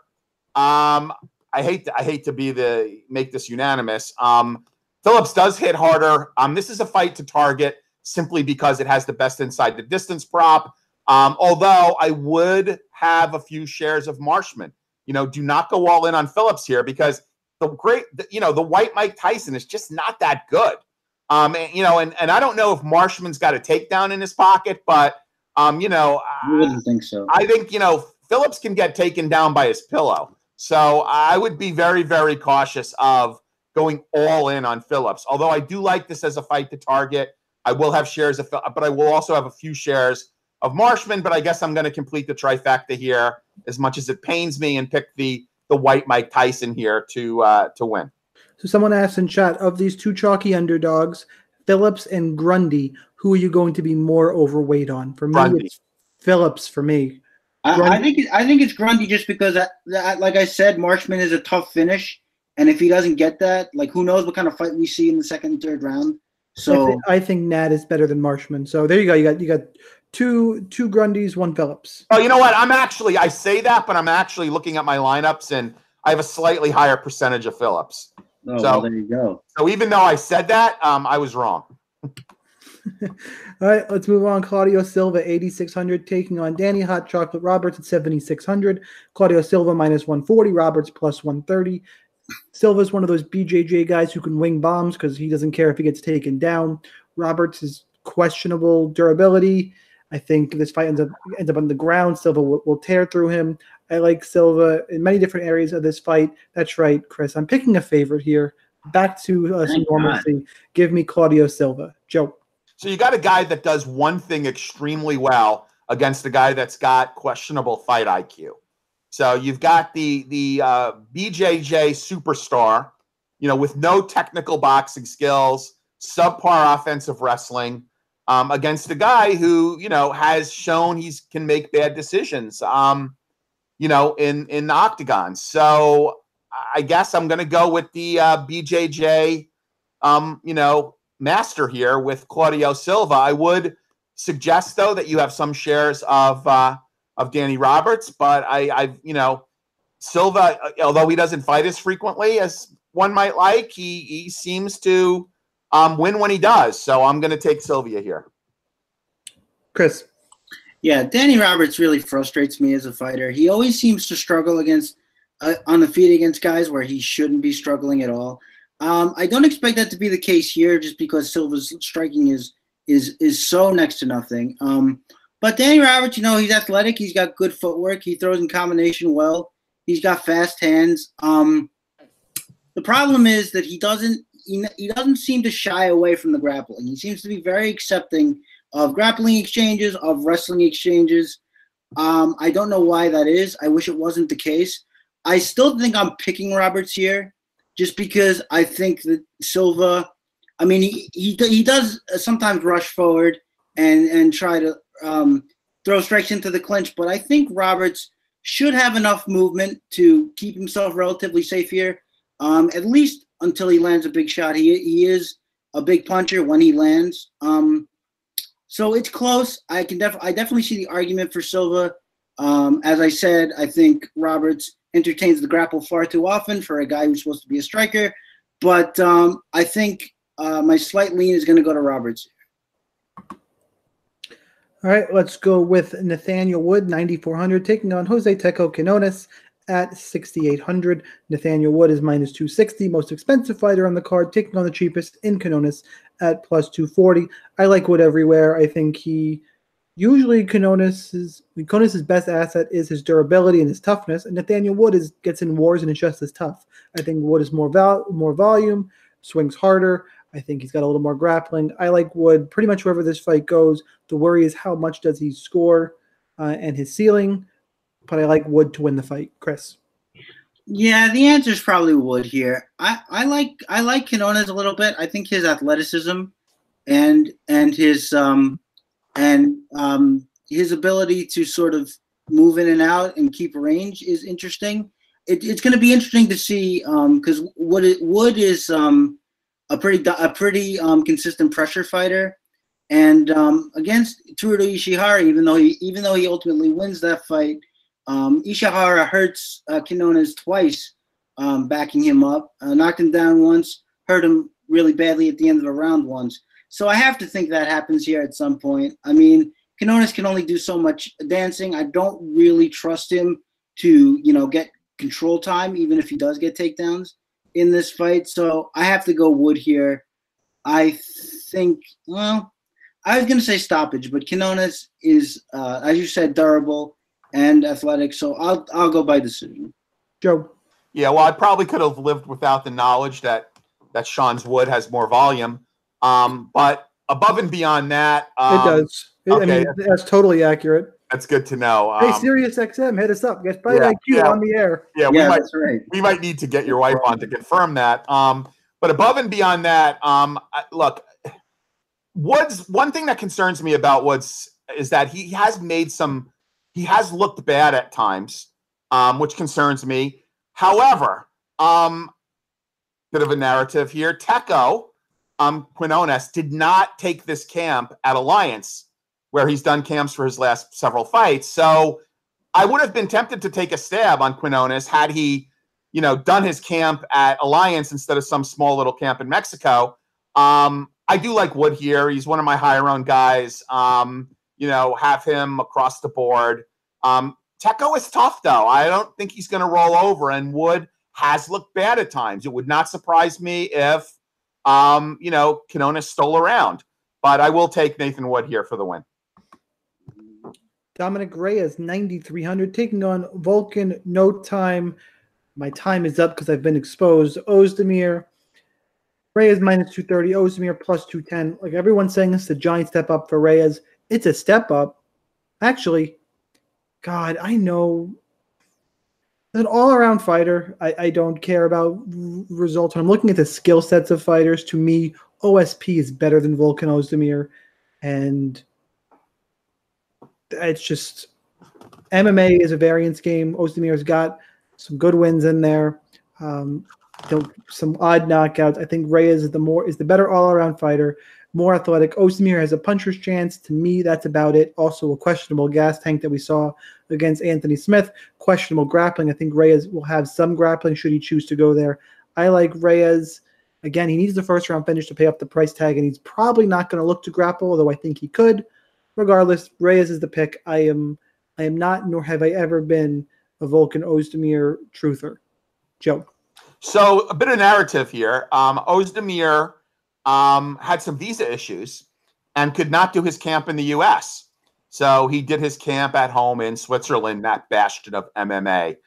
I hate to make this unanimous. Phillips does hit harder. This is a fight to target simply because it has the best inside the distance prop. Although I would have a few shares of Marshman. Do not go all in on Phillips here because the white Mike Tyson is just not that good. And I don't know if Marshman's got a takedown in his pocket, but I wouldn't think so. I think Phillips can get taken down by his pillow. So I would be very, very cautious of going all in on Phillips. Although I do like this as a fight to target. I will have shares of Phillips, but I will also have a few shares of Marshman. But I guess I'm going to complete the trifecta here as much as it pains me and pick the white Mike Tyson here to win. So someone asked in chat, of these two chalky underdogs, Phillips and Grundy, who are you going to be more overweight on? For me, Grundy. It's Phillips for me. I think it's Grundy just because, like I said, Marshman is a tough finish, and if he doesn't get that, who knows what kind of fight we see in the second and third round. So I think Nat is better than Marshman. So there you go. You got two Grundys, one Phillips. Oh, you know what? I say that, but I'm actually looking at my lineups, and I have a slightly higher percentage of Phillips. Oh, well, there you go. So even though I said that, I was wrong. All right, let's move on. Claudio Silva, 8,600, taking on Danny Hot Chocolate Roberts at 7,600. Claudio Silva minus 140, Roberts plus 130. Silva's one of those BJJ guys who can wing bombs because he doesn't care if he gets taken down. Roberts is questionable durability. I think this fight ends up on the ground. Silva will tear through him. I like Silva in many different areas of this fight. That's right, Chris. I'm picking a favorite here. Back to some normalcy. Give me Claudio Silva. Joe. So you got a guy that does one thing extremely well against a guy that's got questionable fight IQ. So you've got the BJJ superstar, with no technical boxing skills, subpar offensive wrestling, against a guy who, has shown he can make bad decisions, in the octagon. So I guess I'm going to go with the BJJ, master here with Claudio Silva. I would suggest, though, that you have some shares of Danny Roberts, but Silva, although he doesn't fight as frequently as one might like, he seems to win when he does. So I'm going to take Silva here. Chris. Yeah, Danny Roberts really frustrates me as a fighter. He always seems to struggle against on the feet against guys where he shouldn't be struggling at all. I don't expect that to be the case here, just because Silva's striking is so next to nothing. But Danny Roberts, he's athletic. He's got good footwork. He throws in combination well. He's got fast hands. The problem is that he doesn't seem to shy away from the grappling. He seems to be very accepting of grappling exchanges, of wrestling exchanges. I don't know why that is. I wish it wasn't the case. I still think I'm picking Roberts here, just because I think that Silva, he does sometimes rush forward and try to throw strikes into the clinch, but I think Roberts should have enough movement to keep himself relatively safe here, at least until he lands a big shot. He is a big puncher when he lands. So it's close. I definitely see the argument for Silva. As I said, I think Roberts entertains the grapple far too often for a guy who's supposed to be a striker. But I think my slight lean is going to go to Roberts. All right, let's go with Nathaniel Wood, 9,400, taking on Jose Teco Quinones at 6,800. Nathaniel Wood is minus 260, most expensive fighter on the card, taking on the cheapest in Quinones at plus 240. I like Wood everywhere. I think Quinones' best asset is his durability and his toughness, and Nathaniel Wood gets in wars and is just as tough. I think Wood is more volume, swings harder. I think he's got a little more grappling. I like Wood pretty much wherever this fight goes. The worry is how much does he score and his ceiling, but I like Wood to win the fight. Chris? Yeah, the answer is probably Wood here. I like Quinones a little bit. I think his athleticism and his his ability to sort of move in and out and keep range is interesting. It's going to be interesting to see because Wood is a pretty consistent pressure fighter, and against Teruto Ishihara, even though he ultimately wins that fight, Ishihara hurts Quinones twice, backing him up, knocked him down once, hurt him really badly at the end of the round once. So I have to think that happens here at some point. I mean, Quinones can only do so much dancing. I don't really trust him to get control time, even if he does get takedowns in this fight. So I have to go Wood here. I think, well, I was going to say stoppage, but Quinones is, as you said, durable and athletic. So I'll go by decision. Joe? Yeah, well, I probably could have lived without the knowledge that Sean's Wood has more volume. But above and beyond that, it does. Okay. That's totally accurate. That's good to know. Hey, Sirius XM, hit us up. Get Fight IQ on the air. Yeah, that's right. We might need to get your wife on to confirm that. But above and beyond that, look, Woods. One thing that concerns me about Woods is that he has looked bad at times, which concerns me. However, bit of a narrative here. Teco Quinones did not take this camp at Alliance, where he's done camps for his last several fights. So I would have been tempted to take a stab on Quinones had he, done his camp at Alliance instead of some small little camp in Mexico. I do like Wood here. He's one of my higher owned guys. Have him across the board. Teco is tough, though. I don't think he's going to roll over, and Wood has looked bad at times. It would not surprise me if, Quinones stole around. But I will take Nathan Wood here for the win. Dominic Reyes, 9,300, taking on Volkan No Time. My time is up because I've been exposed. Ozdemir. Reyes minus 230. Ozdemir plus 210. Like everyone's saying, it's a giant step up for Reyes. It's a step up. Actually, God, I know. As an all-around fighter, I don't care about results. When I'm looking at the skill sets of fighters, to me, OSP is better than Volkan Ozdemir. And it's just MMA is a variance game. Ozdemir's got some good wins in there, some odd knockouts. I think Reyes is the better all-around fighter, more athletic. Ozdemir has a puncher's chance. To me, that's about it. Also, a questionable gas tank that we saw against Anthony Smith. Questionable grappling. I think Reyes will have some grappling should he choose to go there. I like Reyes. Again, he needs the first-round finish to pay up the price tag, and he's probably not going to look to grapple, although I think he could. regardless, Reyes is the pick. I am not, nor have I ever been, a Volkan Ozdemir truther. Joe. So a bit of narrative here. Ozdemir had some visa issues and could not do his camp in the U.S. So he did his camp at home in Switzerland, that bastion of MMA.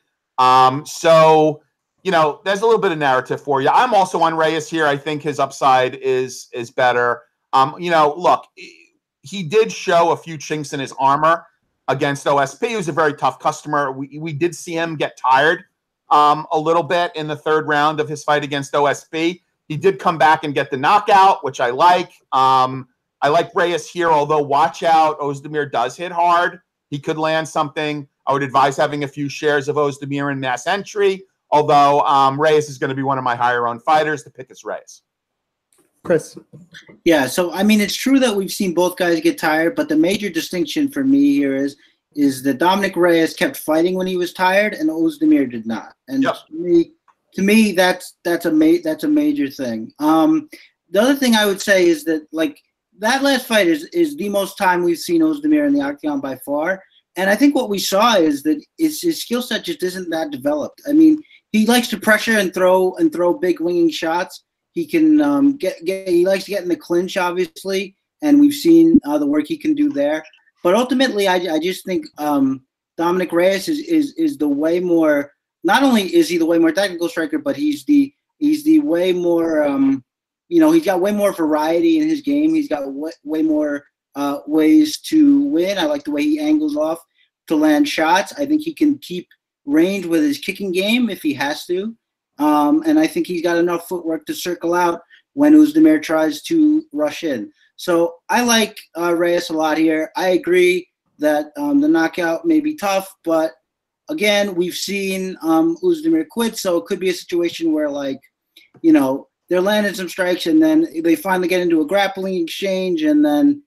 So, there's a little bit of narrative for you. I'm also on Reyes here. I think his upside is better. Look, he did show a few chinks in his armor against OSP. He was a very tough customer. We did see him get tired a little bit in the third round of his fight against OSP. He did come back and get the knockout, which I like. I like Reyes here, although watch out. Ozdemir does hit hard. He could land something. I would advise having a few shares of Ozdemir in mass entry, although Reyes is going to be one of my higher-owned fighters. The pick is Reyes. Chris. Yeah, so, it's true that we've seen both guys get tired, but the major distinction for me here is that Dominic Reyes kept fighting when he was tired, and Ozdemir did not. And yep. to me, that's a major thing. The other thing I would say is that, that last fight is the most time we've seen Ozdemir in the octagon by far. And I think what we saw is that his skill set just isn't that developed. He likes to pressure and throw big winging shots. He can he likes to get in the clinch, obviously, and we've seen the work he can do there. But ultimately, I just think Dominic Reyes is the way more. Not only is he the way more technical striker, but he's the way more. He's got way more variety in his game. He's got way more ways to win. I like the way he angles off to land shots. I think he can keep range with his kicking game if he has to. And I think he's got enough footwork to circle out when Ozdemir tries to rush in. So I like Reyes a lot here. I agree that the knockout may be tough, but again, we've seen Ozdemir quit, so it could be a situation where, they're landing some strikes and then they finally get into a grappling exchange and then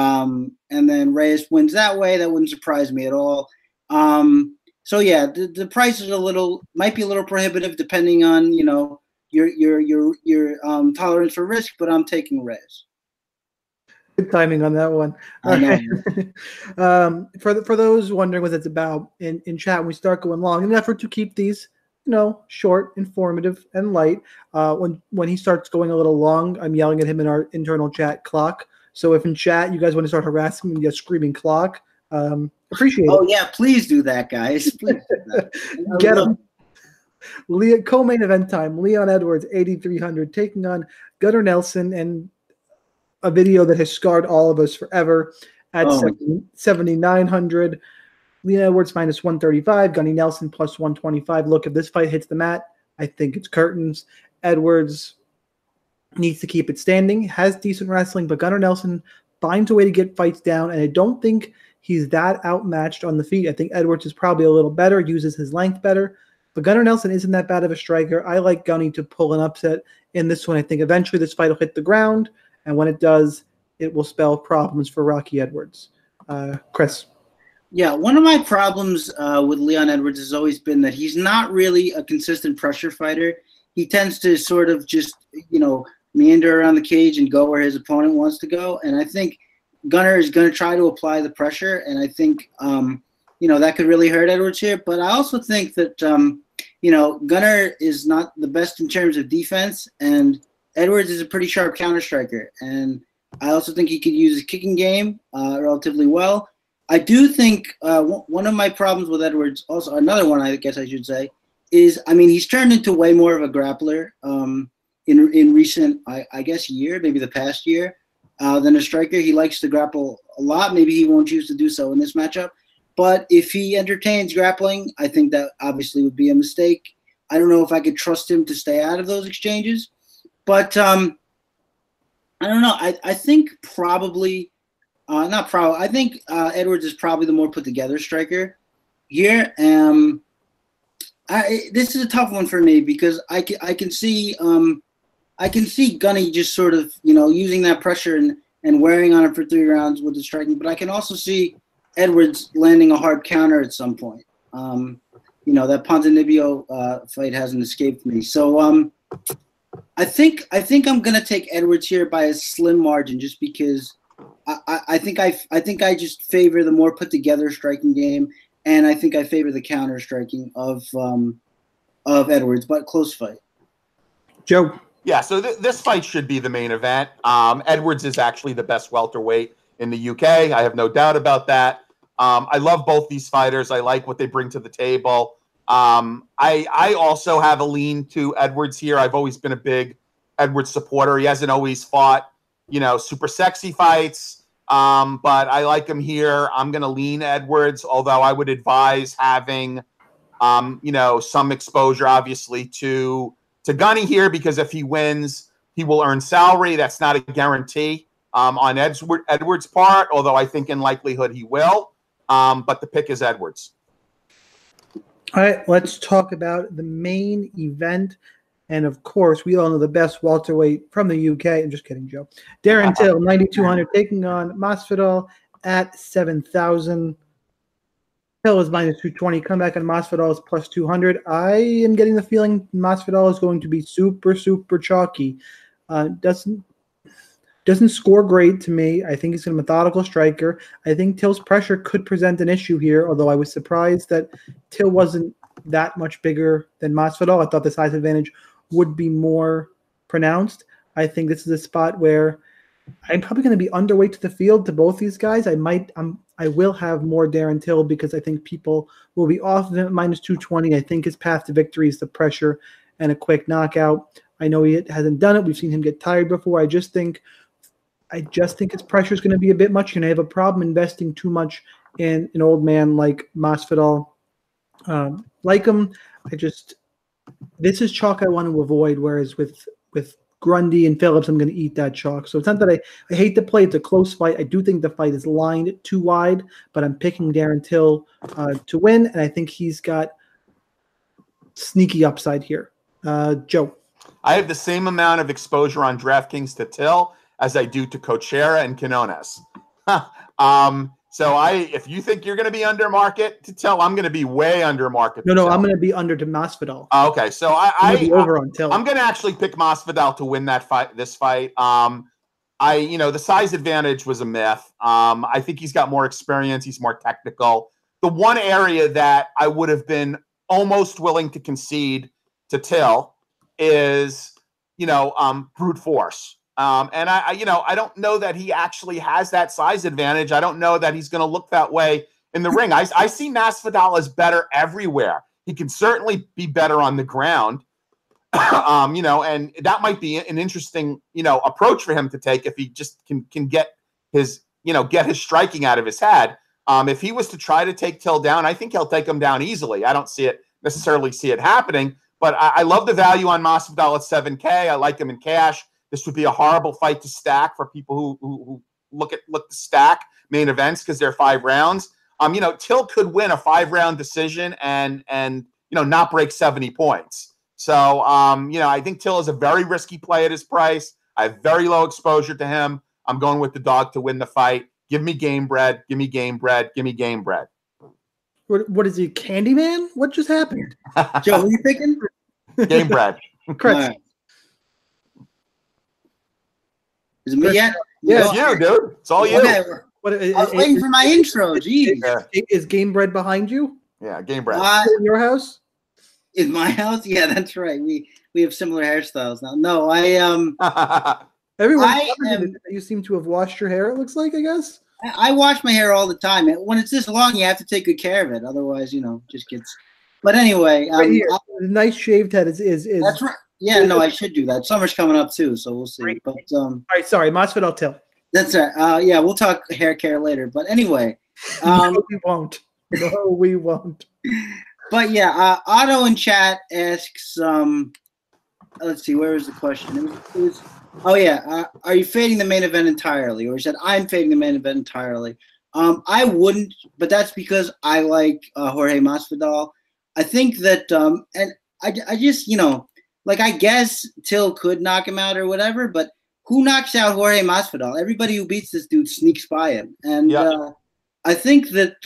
Reyes wins that way. That wouldn't surprise me at all. So yeah, the price is might be a little prohibitive depending on your tolerance for risk, but I'm taking Reyes. Good timing on that one. For those wondering what it's about in chat, when we start going long, in an effort to keep these short, informative, and light. When he starts going a little long, I'm yelling at him in our internal chat clock. So if in chat you guys want to start harassing me and get screaming clock, appreciate it. Oh yeah, please do that, guys. Please do that. Get him. Co-main event time. Leon Edwards, 8,300, taking on Gunnar Nelson, and a video that has scarred all of us forever at 7,900. Leon Edwards minus 135, Gunny Nelson plus 125. Look, if this fight hits the mat, I think it's curtains. Edwards needs to keep it standing, has decent wrestling, but Gunnar Nelson finds a way to get fights down, and I don't think he's that outmatched on the feet. I think Edwards is probably a little better, uses his length better, but Gunnar Nelson isn't that bad of a striker. I like Gunny to pull an upset in this one. I think eventually this fight will hit the ground, and when it does, it will spell problems for Rocky Edwards. Chris. Yeah, one of my problems with Leon Edwards has always been that he's not really a consistent pressure fighter. He tends to sort of just, meander around the cage and go where his opponent wants to go. And I think Gunnar is going to try to apply the pressure. And I think, that could really hurt Edwards here. But I also think that, Gunnar is not the best in terms of defense. And Edwards is a pretty sharp counter striker. And I also think he could use his kicking game relatively well. I do think one of my problems with Edwards, also another one I guess I should say, is he's turned into way more of a grappler in recent, I guess, year, maybe the past year, than a striker. He likes to grapple a lot. Maybe he won't choose to do so in this matchup. But if he entertains grappling, I think that obviously would be a mistake. I don't know if I could trust him to stay out of those exchanges. But I don't know. I think probably – not probably. I think Edwards is probably the more put together striker here. This is a tough one for me because I can see Gunny just sort of using that pressure and wearing on it for 3 rounds with the striking, but I can also see Edwards landing a hard counter at some point. That Ponzinibbio fight hasn't escaped me. So I think I'm gonna take Edwards here by a slim margin just because I think I just favor the more put together striking game, and I think I favor the counter striking of Edwards, but close fight. Joe. Yeah, so this fight should be the main event. Edwards is actually the best welterweight in the UK. I have no doubt about that. I love both these fighters. I like what they bring to the table. I also have a lean to Edwards here. I've always been a big Edwards supporter. He hasn't always fought, super sexy fights, but I like him here. I'm going to lean Edwards, although I would advise having, some exposure, obviously, to Gunny here, because if he wins, he will earn salary. That's not a guarantee on Edwards' part, although I think in likelihood he will. But the pick is Edwards. All right, let's talk about the main event. And, of course, we all know the best welterweight from the UK. I'm just kidding, Joe. Darren Till, 9,200, taking on Masvidal at 7,000. Till is minus 220. Comeback on Masvidal is plus 200. I am getting the feeling Masvidal is going to be super, super chalky. Doesn't score great to me. I think he's a methodical striker. I think Till's pressure could present an issue here, although I was surprised that Till wasn't that much bigger than Masvidal. I thought the size advantage would be more pronounced. I think this is a spot where I'm probably going to be underweight to the field to both these guys. I will have more Darren Till because I think people will be off of him at minus 220. I think his path to victory is the pressure and a quick knockout. I know he hasn't done it. We've seen him get tired before. I just think his pressure is going to be a bit much. You're going to have a problem investing too much in an old man like Masvidal. Like him, this is chalk I want to avoid, whereas with Grundy and Phillips, I'm going to eat that chalk. So it's not that I hate the play. It's a close fight. I do think the fight is lined too wide, but I'm picking Darren Till to win, and I think he's got sneaky upside here. Joe. I have the same amount of exposure on DraftKings to Till as I do to Cochera and Quinones. So if you think you're going to be under market to Till, I'm going to be way under market. No, I'm going to be under to Masvidal. Okay, so over on Till. I'm going to actually pick Masvidal to win this fight. The size advantage was a myth. I think he's got more experience. He's more technical. The one area that I would have been almost willing to concede to Till is, brute force. And I don't know that he actually has that size advantage. I don't know that he's going to look that way in the ring. I see Masvidal as better everywhere. He can certainly be better on the ground. And that might be an interesting, approach for him to take if he just can get his striking out of his head. If he was to try to take Till down, I think he'll take him down easily. I don't necessarily see it happening, but I love the value on Masvidal at 7K. I like him in cash. This would be a horrible fight to stack for people who look to stack main events because they're 5 rounds. Till could win a 5-round decision and not break 70 points. So I think Till is a very risky play at his price. I have very low exposure to him. I'm going with the dog to win the fight. Give me game bread. Give me game bread. Give me game bread. What is he, Candyman? What just happened? Joe, who are you picking? Game bread. Correct. Is it me yet? Yeah, it's you, dude. It's all you. Okay. I was waiting for my intro. Jeez. Is Game Bread behind you? Yeah, Game Bread. In your house? In my house? Yeah, that's right. We have similar hairstyles now. No, you seem to have washed your hair, it looks like, I guess. I wash my hair all the time. When it's this long, you have to take good care of it. Otherwise, just gets. But anyway, the nice shaved head is. That's right. Yeah, no, I should do that. Summer's coming up too, so we'll see. Right. But all right, sorry, Masvidal Till. That's right. Yeah, we'll talk hair care later. But anyway, no, we won't. No, we won't. But yeah, Otto in chat asks. Let's see, where was the question? It was are you fading the main event entirely? Or he said, I'm fading the main event entirely. I wouldn't, but that's because I like Jorge Masvidal. I think that, and I just, I guess Till could knock him out or whatever, but who knocks out Jorge Masvidal? Everybody who beats this dude sneaks by him. And I think that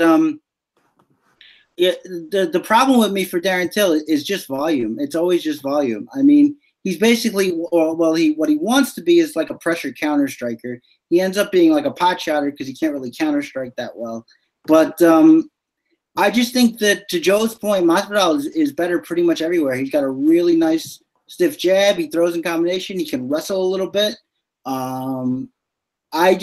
the problem with me for Darren Till is just volume. It's always just volume. I mean, he's basically, what he wants to be is like a pressure counter striker. He ends up being like a pot shotter because he can't really counter strike that well. But I just think that, to Joe's point, Masvidal is better pretty much everywhere. He's got a really nice stiff jab. He throws in combination. He can wrestle a little bit. I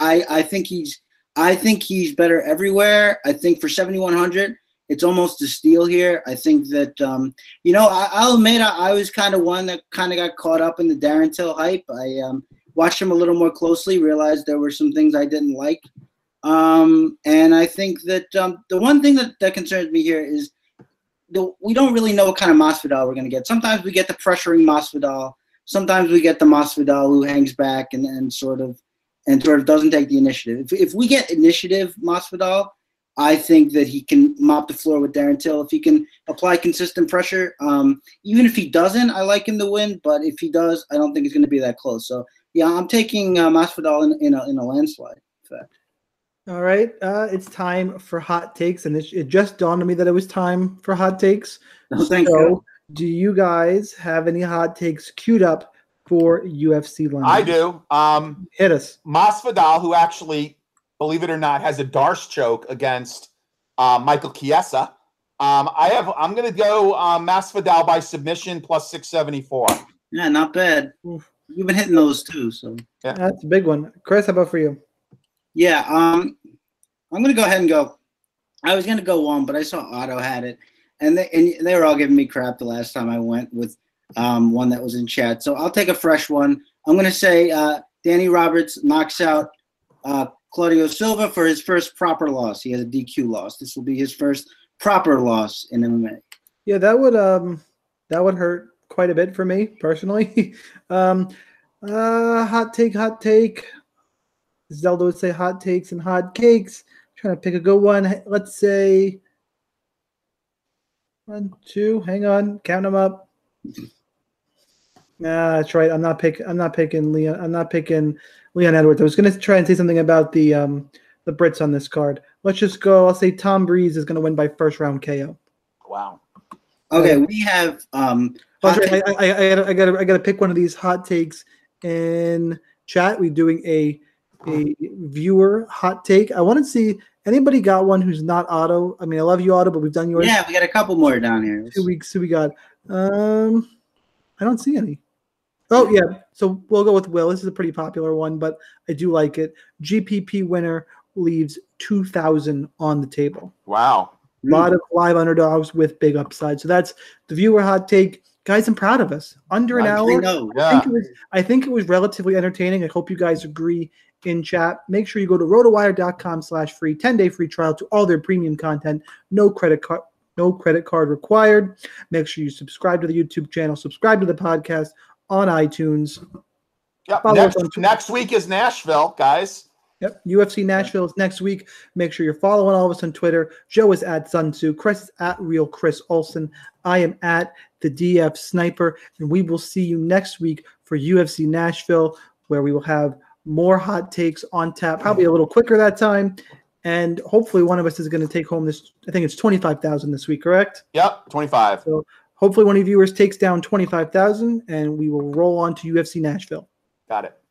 think he's better everywhere. I think for 7,100, it's almost a steal here. I think that I'll admit I was kind of one that kind of got caught up in the Darren Till hype. I watched him a little more closely, realized there were some things I didn't like. And I think that the one thing that concerns me here is we don't really know what kind of Masvidal we're going to get. Sometimes we get the pressuring Masvidal. Sometimes we get the Masvidal who hangs back and sort of doesn't take the initiative. If we get initiative Masvidal, I think that he can mop the floor with Darren Till. If he can apply consistent pressure, even if he doesn't, I like him to win. But if he does, I don't think it's going to be that close. So, yeah, I'm taking Masvidal in a landslide. In fact. All right, it's time for hot takes, and it just dawned on me that it was time for hot takes. Oh, thank you. Do you guys have any hot takes queued up for UFC London? I do. Hit us. Masvidal, who actually, believe it or not, has a Darce choke against Michael Chiesa. I'm going to go Masvidal by submission plus 674. Yeah, not bad. Oof. You've been hitting those too, so yeah. That's a big one. Chris, how about for you? Yeah, I'm going to go ahead and go. I was going to go one, but I saw Otto had it, and they were all giving me crap the last time I went with one that was in chat. So I'll take a fresh one. I'm going to say Danny Roberts knocks out Claudio Silva for his first proper loss. He has a DQ loss. This will be his first proper loss in MMA. Yeah, that would hurt quite a bit for me personally. Hot take. Zelda would say hot takes and hot cakes. Trying to pick a good one. Let's say 1, 2. Hang on, count them up. Nah, that's right. I'm not picking Leon. I'm not picking Leon Edwards. I was going to try and say something about the Brits on this card. Let's just go. I'll say Tom Breeze is going to win by first round KO. Wow. Okay, we have. I gotta pick one of these hot takes in chat. We're doing a viewer hot take. I want to see anybody got one who's not Otto. I mean, I love you, Otto, but we've done yours. Yeah, we got a couple more down here. 2 weeks. Who we got? I don't see any. Oh yeah, so we'll go with Will. This is a pretty popular one, but I do like it. GPP winner leaves 2,000 on the table. Wow. A lot of live underdogs with big upside. So that's the viewer hot take. Guys, I'm proud of us. Under an hour. I think it was relatively entertaining. I hope you guys agree in chat. Make sure you go to rotowire.com/free, 10-day free trial to all their premium content. No credit card required. Make sure you subscribe to the YouTube channel, subscribe to the podcast on iTunes. Yep. Next week is Nashville, guys. Yep. UFC Nashville is next week. Make sure you're following all of us on Twitter. Joe is at Sun Tzu. Chris is at Real Chris Olsen. I am at the DF Sniper. And we will see you next week for UFC Nashville, where we will have more hot takes on tap, probably a little quicker that time. And hopefully one of us is going to take home this. I think it's 25,000 this week, correct? Yep, 25. So hopefully one of you viewers takes down 25,000, and we will roll on to UFC Nashville. Got it.